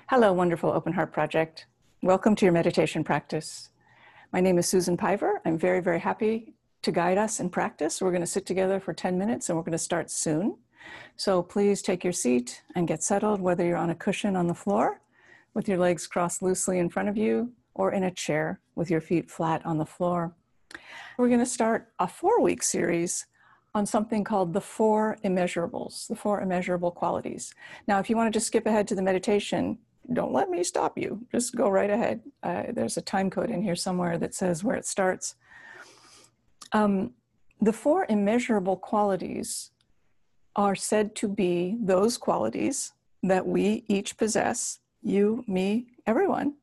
Hello, wonderful Open Heart Project. Welcome to your meditation practice. My name is Susan Piver. I'm very, very happy to guide us in practice. We're going to sit together for 10 minutes and we're going to start soon. So please take your seat and get settled, whether you're on a cushion on the floor with your legs crossed loosely in front of you or in a chair with your feet flat on the floor. We're going to start a 4-week series on something called the 4 immeasurables, the 4 immeasurable qualities. Now, if you want to just skip ahead to the meditation, don't let me stop you. Just go right ahead. There's a time code in here somewhere that says where it starts. The 4 immeasurable qualities are said to be those qualities that we each possess, you, me, everyone,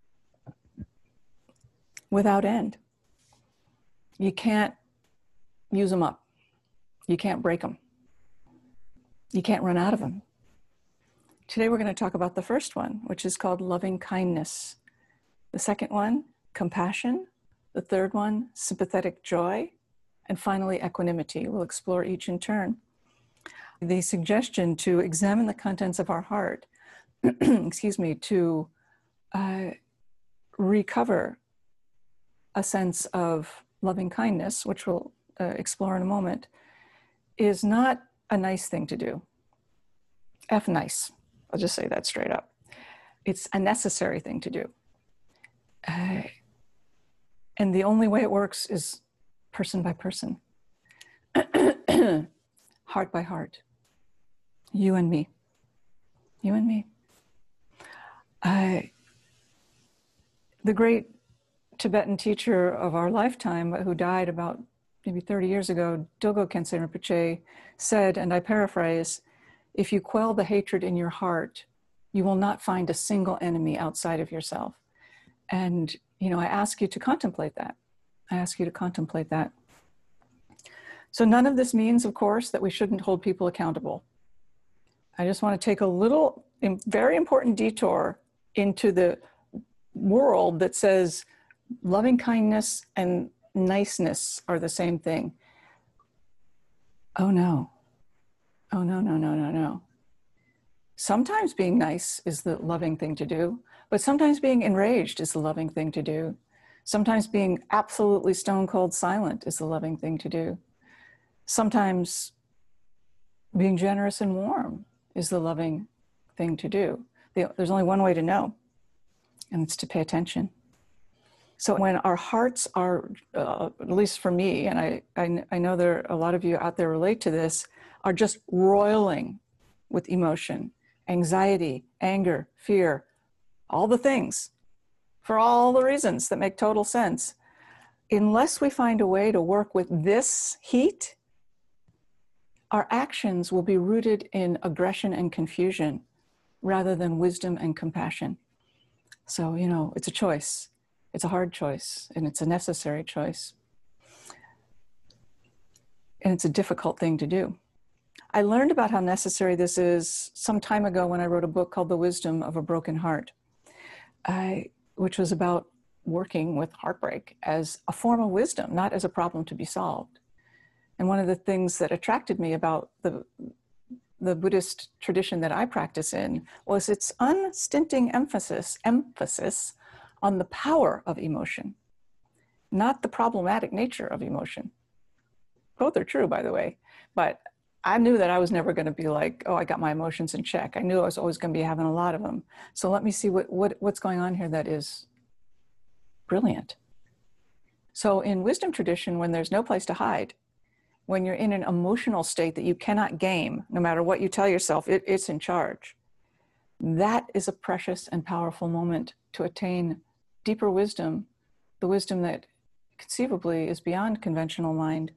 without end. You can't use them up. You can't break them. You can't run out of them. Today we're going to talk about the first one, which is called loving kindness. The second one, compassion. The third one, sympathetic joy. And finally, equanimity. We'll explore each in turn. The suggestion to examine the contents of our heart, excuse me, to recover a sense of loving kindness, which we'll explore in a moment, is not a nice thing to do. F nice. I'll just say that straight up. It's a necessary thing to do. And the only way it works is person by person, heart by heart, you and me, you and me. The great Tibetan teacher of our lifetime, who died about maybe 30 years ago, Dogo Khyentse Rinpoche, said, and I paraphrase, if you quell the hatred in your heart, you will not find a single enemy outside of yourself. And, I ask you to contemplate that. I ask you to contemplate that. So none of this means, of course, that we shouldn't hold people accountable. I just want to take a little, very important detour into the world that says loving kindness and niceness are the same thing. Oh no. Oh no, no, no, no, no. Sometimes being nice is the loving thing to do, but sometimes being enraged is the loving thing to do. Sometimes being absolutely stone cold silent is the loving thing to do. Sometimes being generous and warm is the loving thing to do. There's only one way to know, and it's to pay attention. So when our hearts are, at least for me, and I know there are a lot of you out there relate to this, are just roiling with emotion, anxiety, anger, fear, all the things, for all the reasons that make total sense. Unless we find a way to work with this heat, our actions will be rooted in aggression and confusion rather than wisdom and compassion. So, it's a choice. It's a hard choice, and it's a necessary choice. And it's a difficult thing to do. I learned about how necessary this is some time ago when I wrote a book called The Wisdom of a Broken Heart, which was about working with heartbreak as a form of wisdom, not as a problem to be solved. And one of the things that attracted me about the Buddhist tradition that I practice in was its unstinting emphasis on the power of emotion, not the problematic nature of emotion. Both are true, by the way, but I knew that I was never going to be like, oh, I got my emotions in check. I knew I was always going to be having a lot of them. So let me see what's going on here that is brilliant. So in wisdom tradition, when there's no place to hide, when you're in an emotional state that you cannot game, no matter what you tell yourself, it's in charge. That is a precious and powerful moment to attain deeper wisdom, the wisdom that conceivably is beyond conventional mind.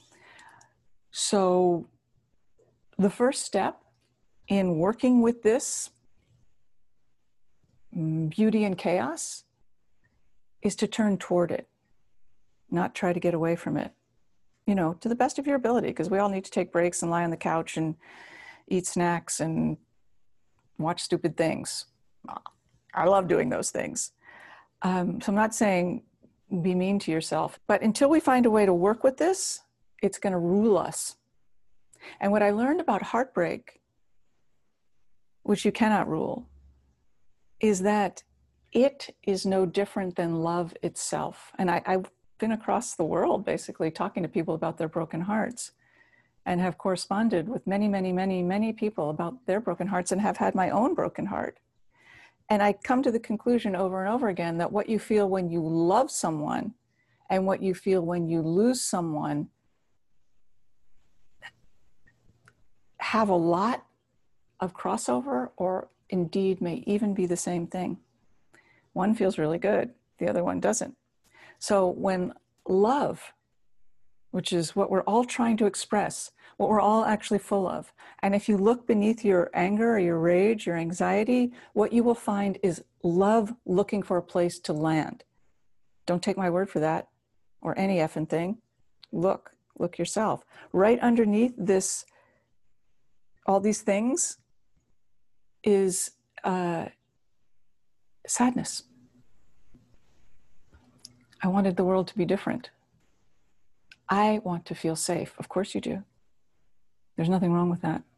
So the first step in working with this beauty and chaos is to turn toward it, not try to get away from it, to the best of your ability, because we all need to take breaks and lie on the couch and eat snacks and watch stupid things. I love doing those things. So I'm not saying be mean to yourself, but until we find a way to work with this, it's going to rule us. And what I learned about heartbreak, which you cannot rule, is that it is no different than love itself. And I've been across the world basically talking to people about their broken hearts, and have corresponded with many, many, many, many people about their broken hearts, and have had my own broken heart. And I come to the conclusion over and over again that what you feel when you love someone and what you feel when you lose someone have a lot of crossover, or indeed may even be the same thing. One feels really good, the other one doesn't. So when love, which is what we're all trying to express, what we're all actually full of, and if you look beneath your anger or your rage, your anxiety, what you will find is love looking for a place to land. Don't take my word for that, or any effing thing. Look yourself. Right underneath this, all these things, is sadness. I wanted the world to be different. I want to feel safe. Of course you do. There's nothing wrong with that.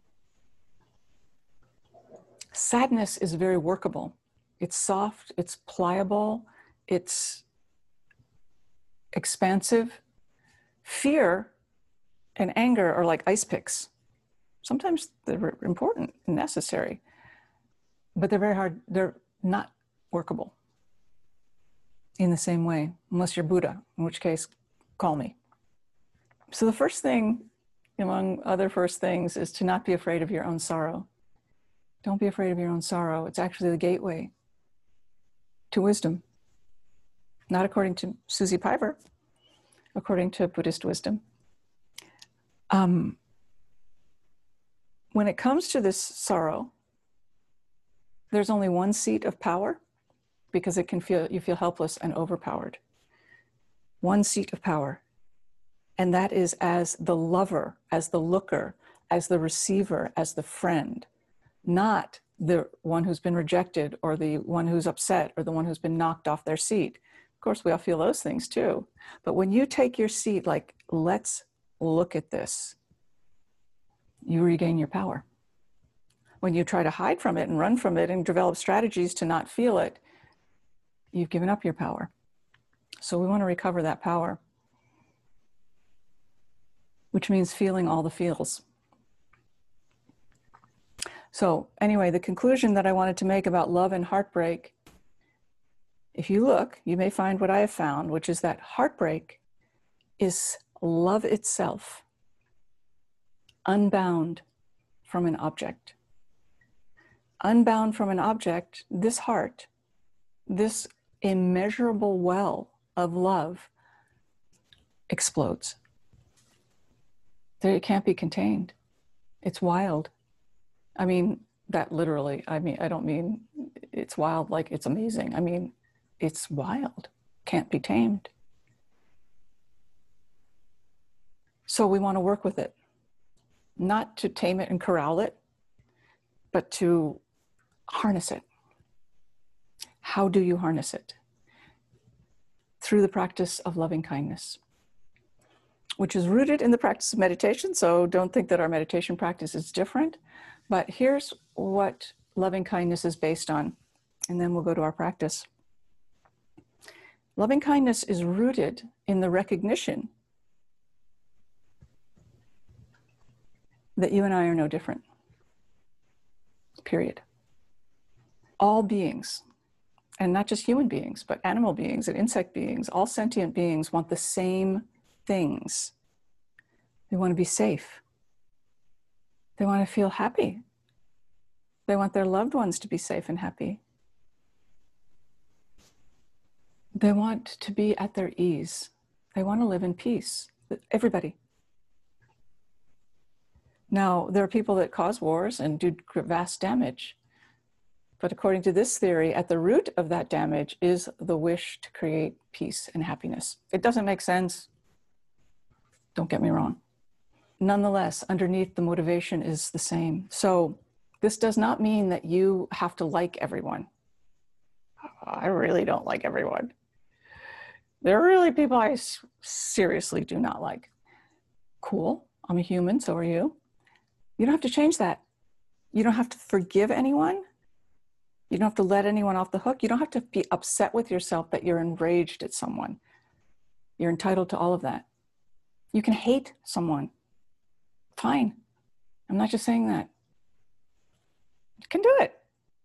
Sadness is very workable. It's soft, it's pliable, it's expansive. Fear and anger are like ice picks. Sometimes they're important and necessary, but they're very hard. They're not workable in the same way, unless you're Buddha, in which case, call me. So the first thing, among other first things, is to not be afraid of your own sorrow. Don't be afraid of your own sorrow. It's actually the gateway to wisdom. Not according to Susie Piver, according to Buddhist wisdom. When it comes to this sorrow, there's only one seat of power, because it can feel, you feel helpless and overpowered. One seat of power. And that is as the lover, as the looker, as the receiver, as the friend, not the one who's been rejected, or the one who's upset, or the one who's been knocked off their seat. Of course, we all feel those things too. But when you take your seat, like, let's look at this, you regain your power. When you try to hide from it and run from it and develop strategies to not feel it, you've given up your power. So we want to recover that power, which means feeling all the feels. So anyway, the conclusion that I wanted to make about love and heartbreak, if you look, you may find what I have found, which is that heartbreak is love itself, unbound from an object. Unbound from an object, this heart, this immeasurable well of love, explodes. It can't be contained. It's wild. I mean, that literally, I don't mean it's wild like it's amazing. I mean, it's wild, can't be tamed. So we want to work with it, not to tame it and corral it, but to harness it. How do you harness it? Through the practice of loving kindness, which is rooted in the practice of meditation. So don't think that our meditation practice is different, but here's what loving kindness is based on, and then we'll go to our practice. Loving kindness is rooted in the recognition that you and I are no different, period. All beings, and not just human beings, but animal beings and insect beings, all sentient beings want the same things. They want to be safe. They want to feel happy. They want their loved ones to be safe and happy. They want to be at their ease. They want to live in peace. Everybody. Now, there are people that cause wars and do vast damage. But according to this theory, at the root of that damage is the wish to create peace and happiness. It doesn't make sense. Don't get me wrong. Nonetheless, underneath, the motivation is the same. So this does not mean that you have to like everyone. I really don't like everyone. There are really people I seriously do not like. Cool, I'm a human, so are you. You don't have to change that. You don't have to forgive anyone. You don't have to let anyone off the hook. You don't have to be upset with yourself that you're enraged at someone. You're entitled to all of that. You can hate someone. Fine. I'm not just saying that. You can do it.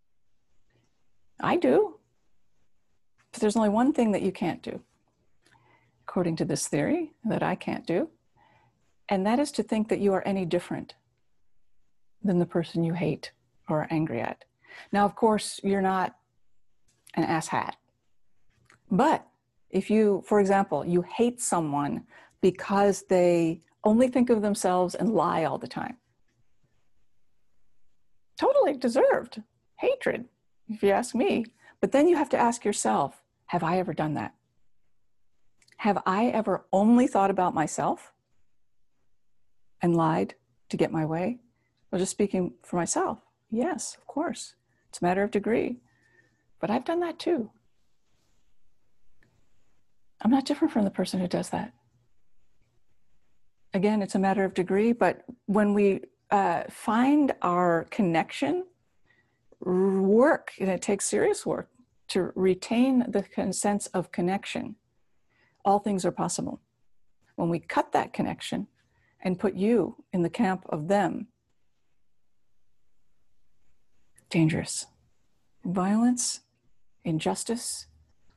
I do. But there's only one thing that you can't do, according to this theory, that I can't do. And that is to think that you are any different than the person you hate or are angry at. Now, of course, you're not an asshat. But if you, for example, you hate someone because they only think of themselves and lie all the time, totally deserved hatred, if you ask me. But then you have to ask yourself, have I ever done that? Have I ever only thought about myself and lied to get my way? Well, just speaking for myself, yes, of course. It's a matter of degree. But I've done that too. I'm not different from the person who does that. Again, it's a matter of degree, but when we find our connection, work, and it takes serious work to retain the sense of connection, all things are possible. When we cut that connection and put you in the camp of them, dangerous. Violence, injustice,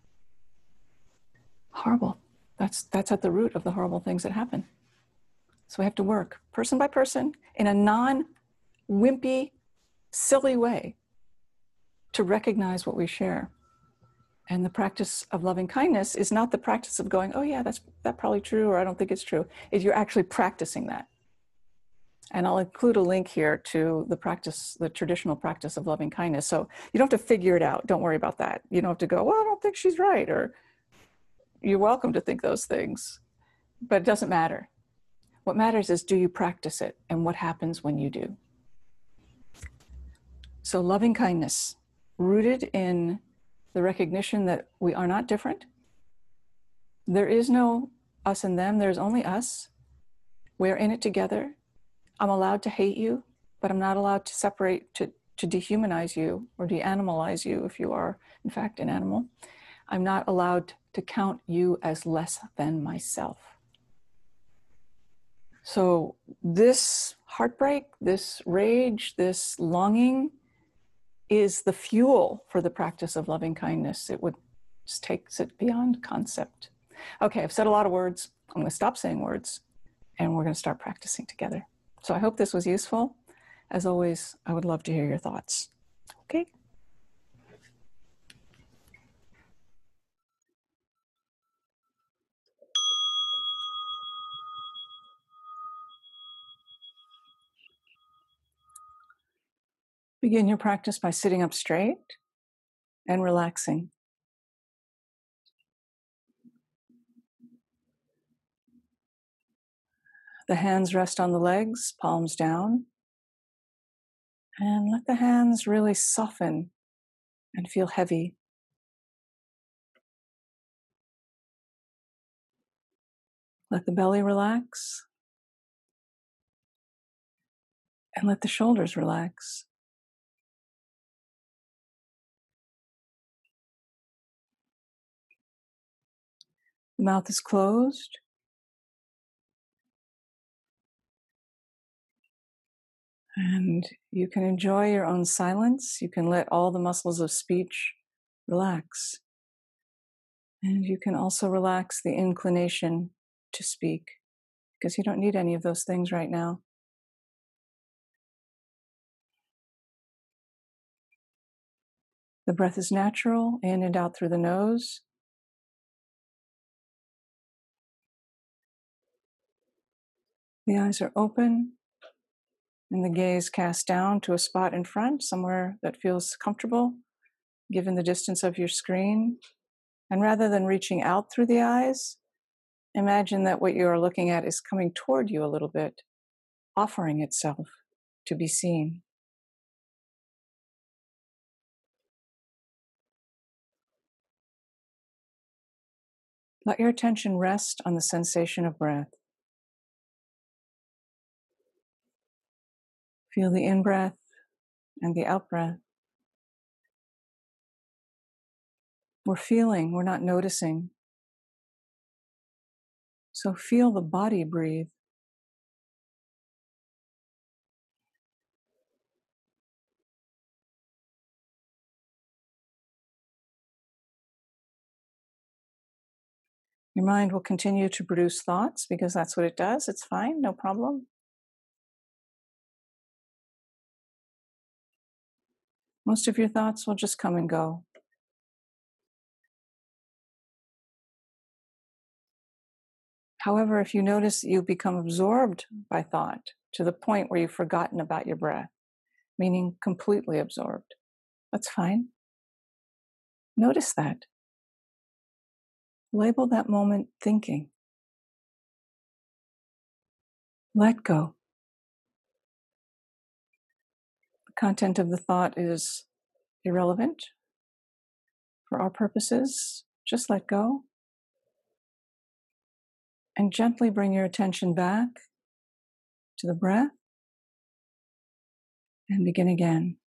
horrible. That's at the root of the horrible things that happen. So we have to work person by person in a non-wimpy, silly way to recognize what we share. And the practice of loving kindness is not the practice of going, oh yeah, that's probably true, or I don't think it's true. Is you're actually practicing that. And I'll include a link here to the practice, the traditional practice of loving kindness. So you don't have to figure it out. Don't worry about that. You don't have to go, well, I don't think she's right, or you're welcome to think those things, but it doesn't matter. What matters is, do you practice it, and what happens when you do? So loving kindness, rooted in the recognition that we are not different. There is no us and them, there's only us. We're in it together. I'm allowed to hate you, but I'm not allowed to separate, to dehumanize you or de-animalize you if you are, in fact, an animal. I'm not allowed to count you as less than myself. So this heartbreak, this rage, this longing is the fuel for the practice of loving kindness. It would just takes it beyond concept. Okay, I've said a lot of words. I'm going to stop saying words, and we're going to start practicing together. So I hope this was useful. As always, I would love to hear your thoughts. Okay. Begin your practice by sitting up straight and relaxing. The hands rest on the legs, palms down. And let the hands really soften and feel heavy. Let the belly relax. And let the shoulders relax. The mouth is closed. And you can enjoy your own silence. You can let all the muscles of speech relax. And you can also relax the inclination to speak, because you don't need any of those things right now. The breath is natural, in and out through the nose. The eyes are open, and the gaze cast down to a spot in front, somewhere that feels comfortable, given the distance of your screen. And rather than reaching out through the eyes, imagine that what you are looking at is coming toward you a little bit, offering itself to be seen. Let your attention rest on the sensation of breath. Feel the in-breath and the out-breath. We're feeling, we're not noticing. So feel the body breathe. Your mind will continue to produce thoughts because that's what it does. It's fine, no problem. Most of your thoughts will just come and go. However, if you notice you become absorbed by thought to the point where you've forgotten about your breath, meaning completely absorbed, that's fine. Notice that. Label that moment thinking. Let go. The content of the thought is irrelevant for our purposes. Just let go and gently bring your attention back to the breath and begin again.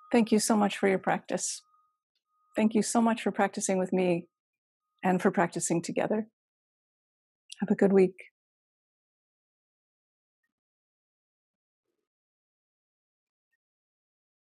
Thank you so much for your practice. Thank you so much for practicing with me and for practicing together. Have a good week.